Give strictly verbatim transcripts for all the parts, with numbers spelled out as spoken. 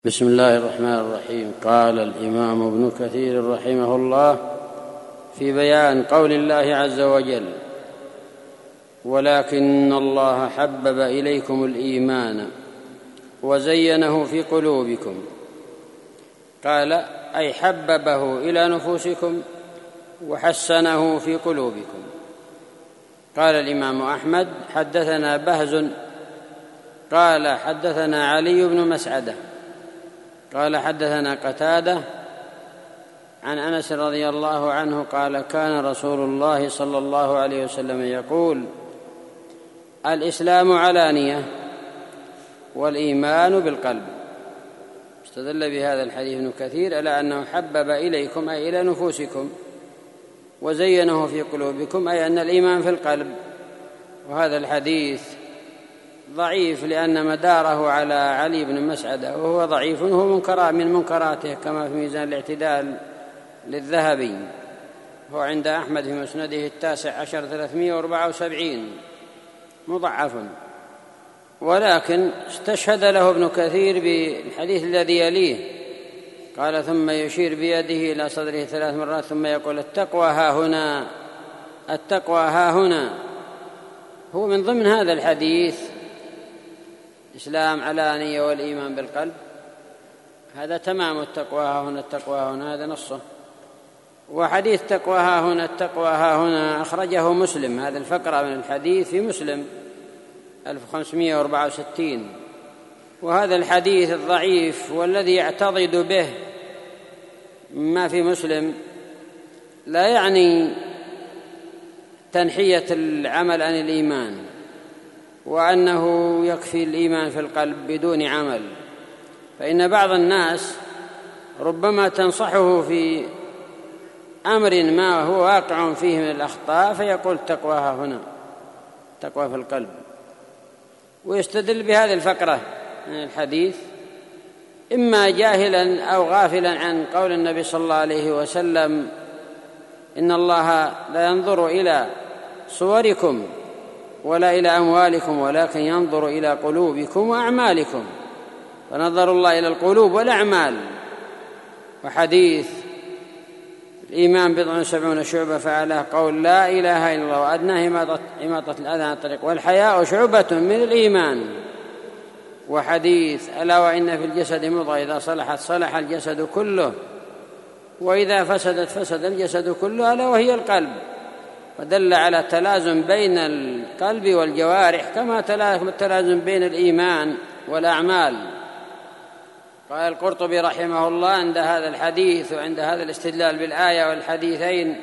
بسم الله الرحمن الرحيم. قال الإمام ابن كثير رحمه الله في بيان قول الله عز وجل: ولكن الله حبب إليكم الإيمان وزينه في قلوبكم. قال أي حببه إلى نفوسكم وحسنه في قلوبكم. قال الإمام أحمد: حدثنا بهز قال حدثنا علي بن مسعدة قال حدثنا قتادة عن أنس رضي الله عنه قال: كان رسول الله صلى الله عليه وسلم يقول: الإسلام علانية والإيمان بالقلب. استدل بهذا الحديث ابن كثير على أنه حبب إليكم أي إلى نفوسكم، وزينه في قلوبكم أي أن الإيمان في القلب. وهذا الحديث ضعيف لأن مداره على علي بن مسعدة، وهو ضعيف، هو منكر من منكراته كما في ميزان الاعتدال للذهبي، هو عند أحمد في مسنده التاسع عشر ثلاثمائة وأربعة وسبعين مضعف. ولكن استشهد له ابن كثير بالحديث الذي يليه، قال: ثم يشير بيده إلى صدره ثلاث مرات ثم يقول: التقوى ها هنا، التقوى ها هنا. هو من ضمن هذا الحديث إسلام علانية والإيمان بالقلب، هذا تمام التقوى ها هنا، التقوى ها هنا، هذا نصه. وحديث تقوى ها هنا، التقوى ها هنا أخرجه مسلم، هذا الفقرة من الحديث في مسلم ألف وخمسمائة وأربعة وستين. وهذا الحديث الضعيف والذي يعتضد به ما في مسلم لا يعني تنحية العمل عن الإيمان، وأنه يكفي الإيمان في القلب بدون عمل. فإن بعض الناس ربما تنصحه في أمر ما هو واقع فيه من الأخطاء فيقول: تقوى ها هنا، تقوى في القلب، ويستدل بهذه الفقرة من الحديث، إما جاهلا أو غافلا عن قول النبي صلى الله عليه وسلم: إن الله لا ينظر إلى صوركم ولا إلى أموالكم ولكن ينظر إلى قلوبكم وأعمالكم. فنظر الله إلى القلوب والأعمال. وحديث الإيمان بضع وسبعون شعبة فعلاه قول لا إله إلا الله وأدناه إماطة الأذى عن الطريق والحياء شعبة من الإيمان. وحديث ألا وإن في الجسد مضغة إذا صلحت صلح الجسد كله وإذا فسدت فسد الجسد كله ألا وهي القلب. ودل على تلازم بين القلب والجوارح كما التلازم بين الإيمان والأعمال. قال القرطبي رحمه الله عند هذا الحديث وعند هذا الاستدلال بالآية والحديثين،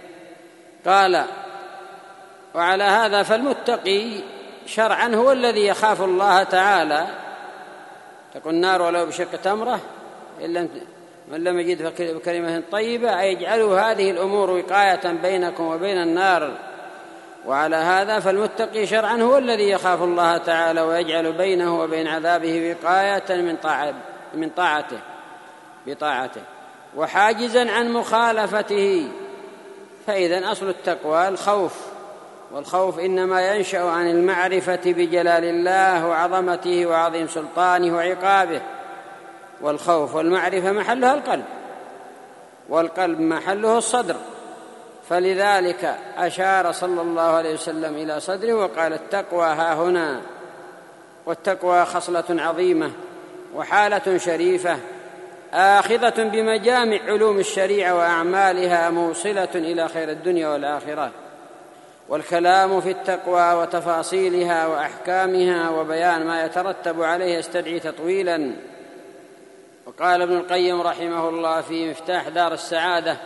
قال: وعلى هذا فالمتقي شرعا هو الذي يخاف الله تعالى. تكون النار ولو بشق تمرة إلا من لم يجد بكلمة طيبة، أي يجعلوا هذه الأمور وقاية بينكم وبين النار. وعلى هذا فالمتقي شرعا هو الذي يخاف الله تعالى ويجعل بينه وبين عذابه وقاية من طاعة من طاعته بطاعته وحاجزا عن مخالفته. فإذا أصل التقوى الخوف، والخوف إنما ينشأ عن المعرفة بجلال الله وعظمته وعظيم سلطانه وعقابه. والخوف والمعرفة محلها القلب، والقلب محله الصدر. فلذلك أشار صلى الله عليه وسلم إلى صدره وقال: التقوى ها هنا. والتقوى خصلة عظيمة وحالة شريفة آخذة بمجامع علوم الشريعة وأعمالها موصلة إلى خير الدنيا والآخرة. والكلام في التقوى وتفاصيلها وأحكامها وبيان ما يترتب عليه يستدعي تطويلا. وقال ابن القيم رحمه الله في مفتاح دار السعادة: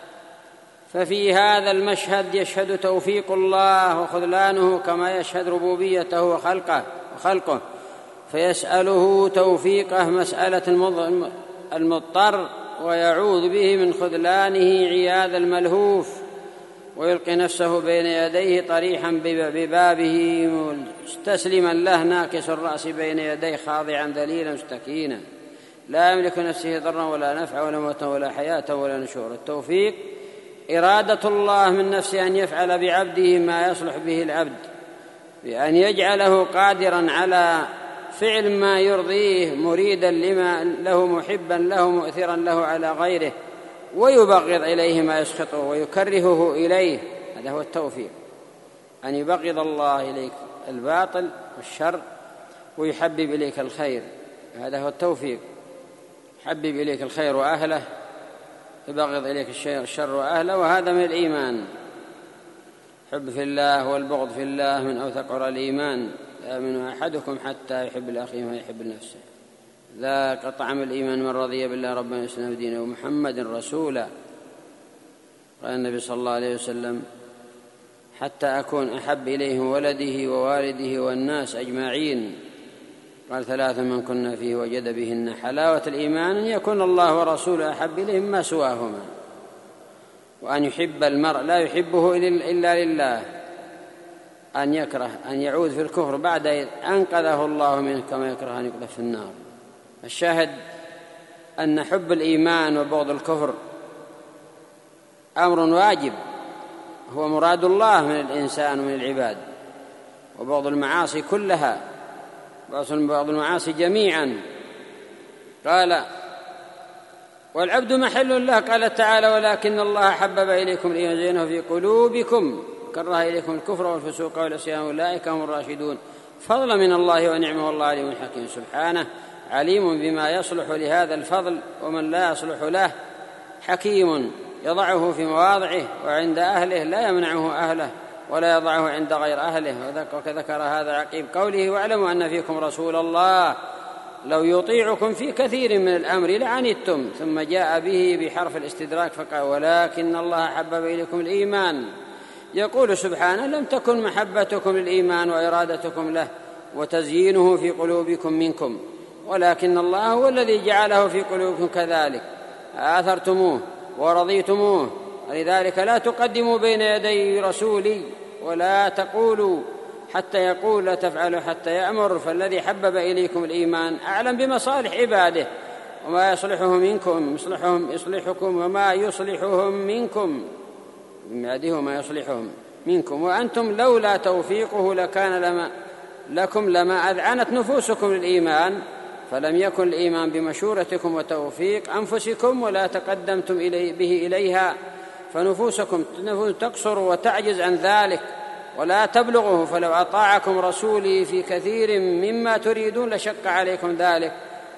ففي هذا المشهد يشهد توفيق الله وخذلانه كما يشهد ربوبيته وخلقه وخلقه فيسأله توفيقه مسألة المضطر ويعوذ به من خذلانه عياذ الملهوف، ويلقي نفسه بين يديه طريحا ببابه مستسلما له ناكس الرأس بين يديه خاضعا ذليلا مستكينا لا يملك نفسه ضرا ولا نفع ولا موتا ولا حياة ولا نشور. التوفيق إرادة الله من نفسه أن يفعل بعبده ما يصلح به العبد، بأن يجعله قادرا على فعل ما يرضيه مريدا لما له محبا له مؤثرا له على غيره، ويبغض إليه ما يسخطه ويكرهه إليه. هذا هو التوفيق، أن يبغض الله إليك الباطل والشر ويحبب إليك الخير. هذا هو التوفيق، يحبب إليك الخير وأهله، يبغض إليك الشر وأهله، وهذا من الإيمان. حب في الله والبغض في الله من أوثق عرى الإيمان، لا يؤمن أحدكم حتى يحب لأخيه ما يحب لنفسه. ذاق طعم الإيمان من رضي بالله ربا والإسلام دينا ومحمد رسولا. قال النبي صلى الله عليه وسلم: حتى أكون أحب إليه ولده ووالده والناس أجمعين. قال: ثلاث من كنا فيه وجد بهن حلاوة الإيمان، أن يكون الله ورسوله أحب إليه مما سواهما، وأن يحب المرء لا يحبه إلا لله، أن يكره أن يعود في الكفر بعد إذ أنقذه الله منه كما يكره أن يقذف في النار. الشاهد أن حب الإيمان وبغض الكفر أمر واجب، هو مراد الله من الإنسان ومن العباد، وبغض المعاصي كلها، بغض المعاصي جميعا. قال: والعبد محل له. قال تعالى: ولكن الله حبب إليكم الإيمان وزينه في قلوبكم كره إليكم الكفر والفسوق والعصيان أولئك هم الراشدون. فضل من الله ونعمه والله عليم حكيم. سبحانه عليم بما يصلح لهذا الفضل ومن لا يصلح له، حكيم يضعه في مواضعه وعند أهله لا يمنعه أهله ولا يضعه عند غير أهله. وذكر هذا عقيب قوله: واعلموا أن فيكم رسول الله لو يطيعكم في كثير من الأمر لعنتم. ثم جاء به بحرف الاستدراك فقال: ولكن الله حبب إليكم الإيمان. يقول سبحانه: لم تكن محبتكم للإيمان وإرادتكم له وتزيينه في قلوبكم منكم، ولكن الله هو الذي جعله في قلوبكم كذلك، آثرتموه ورضيتموه. ولذلك لا تقدموا بين يدي رسولي ولا تقولوا حتى يقول لا تفعلوا حتى يأمر. فالذي حبب إليكم الإيمان أعلم بمصالح عباده وما يصلحه منكم يصلحهم يصلحكم وما يصلحهم منكم بمعده ما يصلحهم منكم، وأنتم لولا توفيقه لكان لما لكم لما أذعنت نفوسكم للإيمان، فلم يكن الإيمان بمشورتكم وتوفيق أنفسكم ولا تقدمتم إلي به إليها، فنفوسكم تقصر وتعجز عن ذلك ولا تبلغه. فلو أطاعكم رسولي في كثير مما تريدون لشق عليكم ذلك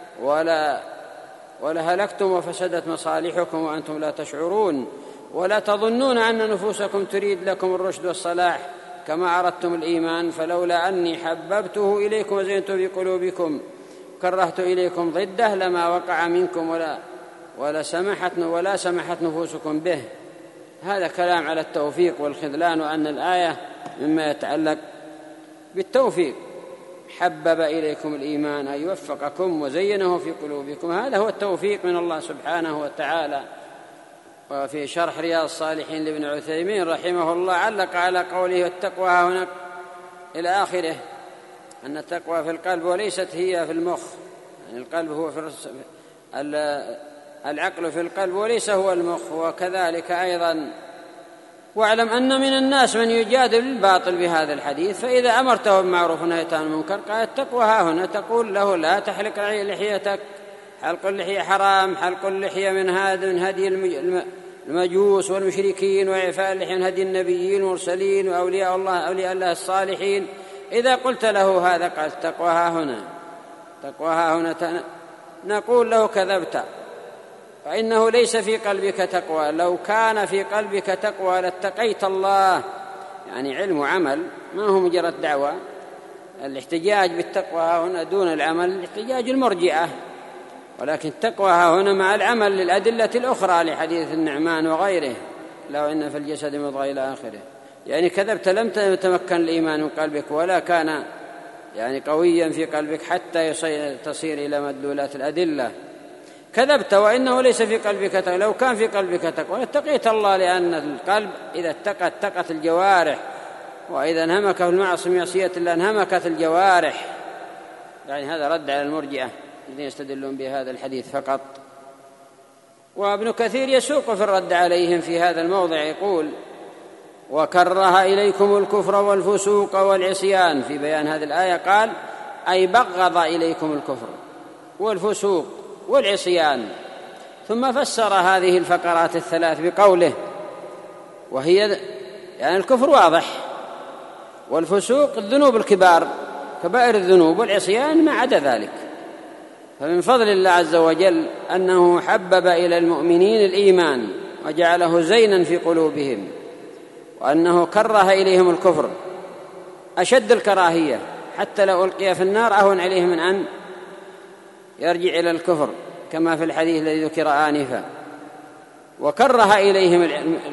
ولا ولهلكتم وفسدت مصالحكم وأنتم لا تشعرون، ولا تظنون أن نفوسكم تريد لكم الرشد والصلاح كما أردتم الإيمان. فلولا أني حببته إليكم وزينته في قلوبكم كرهت إليكم ضده لما وقع منكم ولا ولا سمحت ولا سمحت نفوسكم به. هذا كلام على التوفيق والخذلان، وأن الآية مما يتعلق بالتوفيق. حبب إليكم الإيمان أي وفقكم وزينه في قلوبكم، هذا هو التوفيق من الله سبحانه وتعالى. وفي شرح رياض الصالحين لابن عثيمين رحمه الله علق على قوله: التقوى هنا إلى آخره، أن التقوى في القلب وليست هي في المخ، يعني القلب هو في العقل في القلب وليس هو المخ. وكذلك أيضا واعلم أن من الناس من يجادل الباطل بهذا الحديث، فإذا أمرته بالمعروف ونهيته عن المنكر قال: التقوى ها هنا، تقول له: لا تحلق لحيتك، حلق اللحية حرام، حلق اللحية من هذا من هدي المجوس والمشركين، وإعفاء اللحية من هدي النبيين والمرسلين وأولياء الله أولياء الله الصالحين. إذا قلت له هذا قال: التقوى ها هنا، تقوى ها هنا، نقول له: كذبت، فإنه ليس في قلبك تقوى. لو كان في قلبك تقوى لاتقيت الله. يعني علم وعمل ما هو مجرد دعوة. الاحتجاج بالتقوى هنا دون العمل احتجاج المرجئة، ولكن التقوى هنا مع العمل للأدلة الأخرى لحديث النعمان وغيره: لو إن في الجسد مضغة إلى آخره. يعني كذبت، لم تتمكن الإيمان من قلبك ولا كان يعني قويا في قلبك حتى تصير إلى مدلولات الأدلة. كذبت وإنه ليس في قلبك تقوى. لو كان في قلبك تقوى اتقيت الله، لأن القلب إذا اتقت اتقت الجوارح، وإذا انهمك في المعصية معصية الله انهمكت الجوارح. يعني هذا رد على المرجئة الذين يستدلون بهذا الحديث فقط. وابن كثير يسوق في الرد عليهم في هذا الموضع، يقول: وكره إليكم الكفر والفسوق والعصيان. في بيان هذه الآية قال: أي بغض إليكم الكفر والفسوق والعصيان. ثم فسر هذه الفقرات الثلاث بقوله، وهي يعني الكفر واضح، والفسوق الذنوب الكبار كبائر الذنوب، والعصيان ما عدا ذلك. فمن فضل الله عز وجل أنه حبب إلى المؤمنين الإيمان وجعله زينا في قلوبهم، وأنه كره إليهم الكفر أشد الكراهية، حتى لو ألقي في النار أهون عليه من أن يرجع إلى الكفر، كما في الحديث الذي ذكر آنفا. وكره إليهم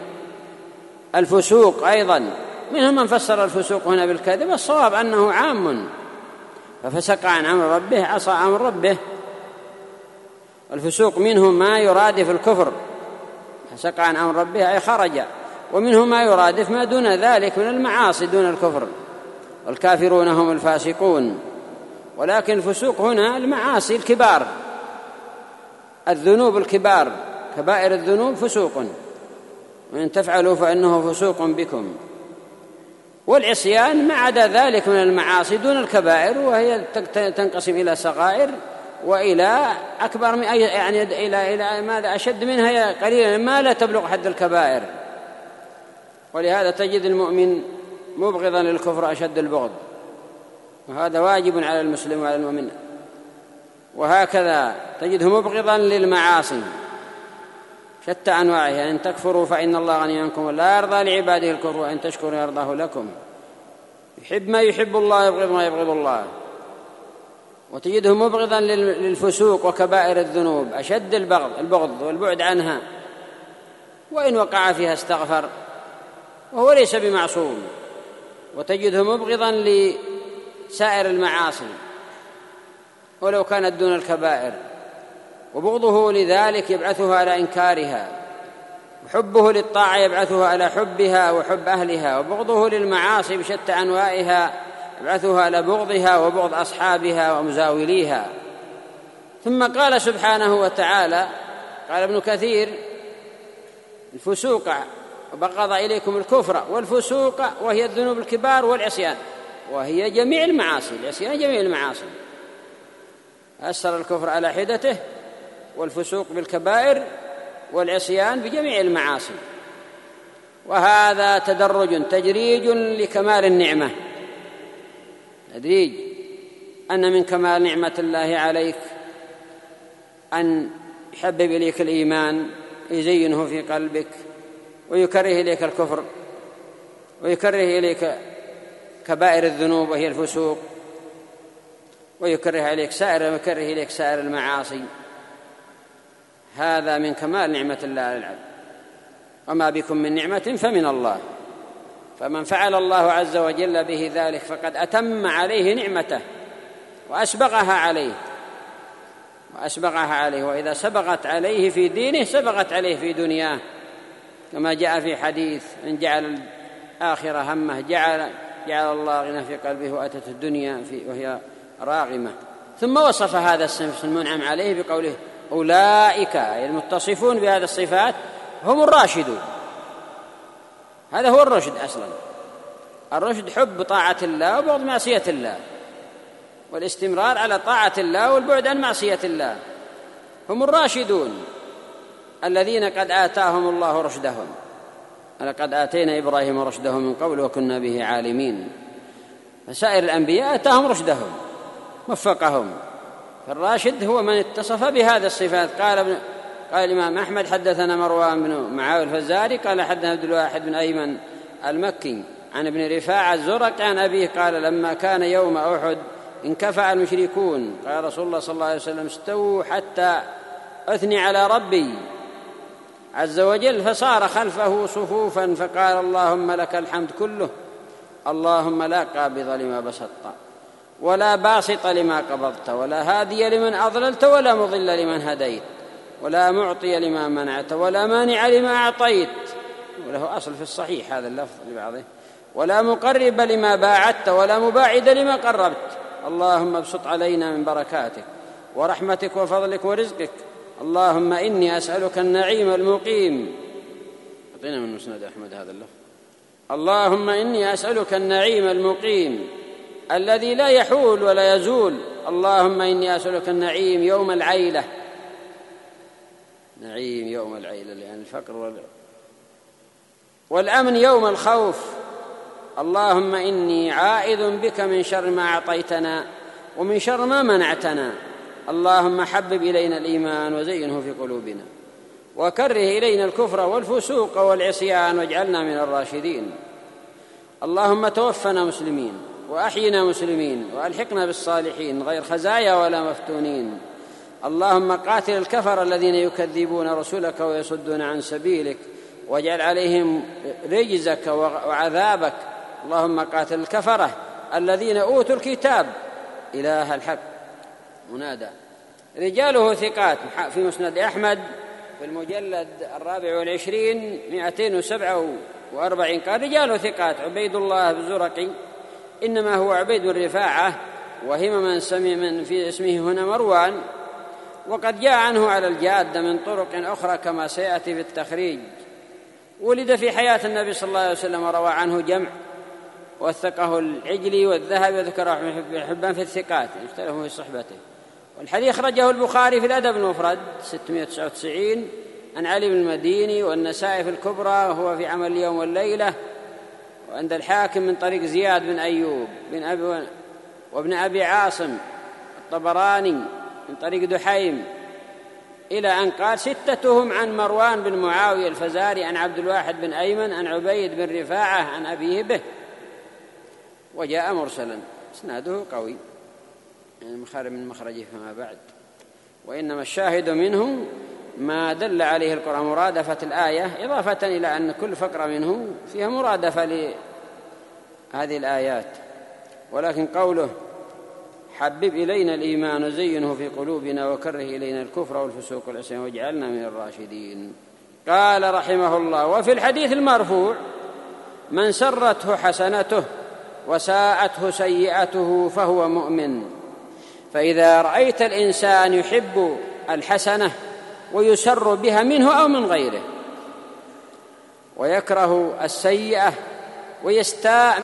الفسوق أيضا، منهم من فسر الفسوق هنا بالكذب، الصواب أنه عام، ففسق عن أمر ربه، عصى أمر ربه. الفسوق منهم ما يرادف الكفر، فسق عن أمر ربه أي خرج، ومنهم ما يرادف ما دون ذلك من المعاصي دون الكفر، والكافرون هم الفاسقون. ولكن الفسوق هنا المعاصي الكبار، الذنوب الكبار، كبائر الذنوب فسوق، وإن تفعلوا فإنه فسوق بكم. والعصيان ما عدا ذلك من المعاصي دون الكبائر، وهي تنقسم إلى صغائر وإلى أكبر، يعني إلى إلى ماذا أشد منها هي قليلا ما لا تبلغ حد الكبائر. ولهذا تجد المؤمن مبغضا للكفر أشد البغض، وهذا واجب على المسلم وعلى المؤمن. وهكذا تجده مبغضا للمعاصي شتى أنواعها، إن تكفروا فإن الله غني عنكم ولا يرضى لعباده الكفر وإن تشكروا يرضاه لكم. يحب ما يحب الله، يبغض ما يبغض الله. وتجده مبغضا للفسوق وكبائر الذنوب أشد البغض البغض والبعد عنها، وإن وقع فيها استغفر وهو ليس بمعصوم. وتجده مبغضا لسائر المعاصي ولو كانت دون الكبائر، وبغضه لذلك يبعثه على إنكارها، وحبه للطاعة يبعثه على حبها وحب أهلها، وبغضه للمعاصي بشتى أنواعها يبعثه على بغضها وبغض أصحابها ومزاوليها. ثم قال سبحانه وتعالى، قال ابن كثير: الفسوق وبغض إليكم الكفر والفسوق، وهي الذنوب الكبار، والعصيان وهي جميع المعاصي، العصيان جميع المعاصي. أسر الكفر على حدته، والفسوق بالكبائر، والعصيان بجميع المعاصي. وهذا تدرج تجريج لكمال النعمة، تدريج أن من كمال نعمة الله عليك أن يحبب إليك الإيمان، يزينه في قلبك، ويكره إليك الكفر، ويكره إليك كبائر الذنوب وهي الفسوق، ويكره إليك سائر ويكره إليك سائر المعاصي. هذا من كمال نعمة الله على العبد. وما بكم من نعمة فمن الله، فمن فعل الله عز وجل به ذلك فقد أتم عليه نعمته وأسبغها عليه وأسبغها عليه وإذا سبغت عليه في دينه سبغت عليه في دنياه، كما جاء في حديث: من جعل الآخرة همه جعل جعل الله غنى في قلبه وأتت الدنيا في وهي راغمة. ثم وصف هذا الصنف المنعم عليه بقوله: أولئك المتصفون بهذه الصفات هم الراشدون. هذا هو الرشد أصلا. الرشد حب طاعة الله وبغض معصية الله، والاستمرار على طاعة الله والبعد عن معصية الله. هم الراشدون الذين قد آتاهم الله رشدهم. لقد آتينا إبراهيم رشده من قبل وكنا به عالمين. فسائر الأنبياء آتاهم رشدهم وفقهم. فالراشد هو من اتصف بهذه الصفات. قال ابن قال الإمام أحمد: حدثنا مروان بن معاوية الفزاري قال حدثنا عبد الواحد بن أيمن المكي عن ابن رفاعة الزرقي عن أبيه قال: لما كان يوم أحد انكفأ المشركون، قال رسول الله صلى الله عليه وسلم: استووا حتى أثني على ربي عز وجل، فصار خلفه صفوفا فقال: اللهم لك الحمد كله، اللهم لا قابض لما بسطت ولا باسط لما قبضت ولا هادي لمن أضللت ولا مضل لمن هديت ولا معطي لما منعت ولا مانع لما أعطيت، وله أصل في الصحيح هذا اللفظ لبعضه، ولا مقرب لما باعدت ولا مباعد لما قربت. اللهم ابسط علينا من بركاتك ورحمتك وفضلك ورزقك. اللهم إني أسألك النعيم المقيم. أعطينا من مسند أحمد هذا اللفظ. اللهم إني أسألك النعيم المقيم الذي لا يحول ولا يزول. اللهم إني أسألك النعيم يوم العيلة، نعيم يوم العيلة لأن الفقر وال... والأمن يوم الخوف. اللهم إني عائذ بك من شر ما أعطيتنا ومن شر ما منعتنا. اللهم حبب إلينا الإيمان وزينه في قلوبنا وكره إلينا الكفر والفسوق والعصيان واجعلنا من الراشدين. اللهم توفنا مسلمين وأحينا مسلمين وألحقنا بالصالحين غير خزايا ولا مفتونين. اللهم قاتل الكفر الذين يكذبون رسلك ويصدون عن سبيلك واجعل عليهم رجزك وعذابك. اللهم قاتل الكفرة الذين أوتوا الكتاب إله الحق. منادى رجاله ثقات في مسند أحمد في المجلد الرابع والعشرين مئتين وسبعة وأربعين قال رجاله ثقات عبيد الله الزرقي إنما هو عبيد الرفاعة وهم من سمي من في اسمه هنا مروان، وقد جاء عنه على الجادة من طرق أخرى كما سيأتي في التخريج. ولد في حياة النبي صلى الله عليه وسلم وروى عنه جمع، وثقه العجلي والذهبي وذكره ابن حبان في الثقات اختلفوا في صحبته. والحديث خرجه البخاري في الأدب المفرد ستمائة وتسعة وتسعين عن علي بن المديني والنسائي في الكبرى وهو في عمل اليوم والليلة، وعند الحاكم من طريق زياد بن أيوب بن أبي وابن أبي عاصم الطبراني من طريق دحيم إلى أن قال ستتهم عن مروان بن معاوية الفزاري عن عبد الواحد بن أيمن عن عبيد بن رفاعة عن أبيه به، وجاء مرسلا اسناده قوي يعني مخرج من مخرجه فما بعد. وإنما الشاهد منه ما دل عليه القرآن مرادفة الآية إضافة إلى أن كل فقرة منه فيها مرادفة لهذه الآيات. ولكن قوله حبب إلينا الإيمان وزينه في قلوبنا وكره إلينا الكفر والفسوق والعصيان واجعلنا من الراشدين. قال رحمه الله وفي الحديث المرفوع من سرته حسنته وساءته سيئته فهو مؤمن. فإذا رأيت الإنسان يحب الحسنة ويسر بها منه أو من غيره ويكره السيئة ويستاء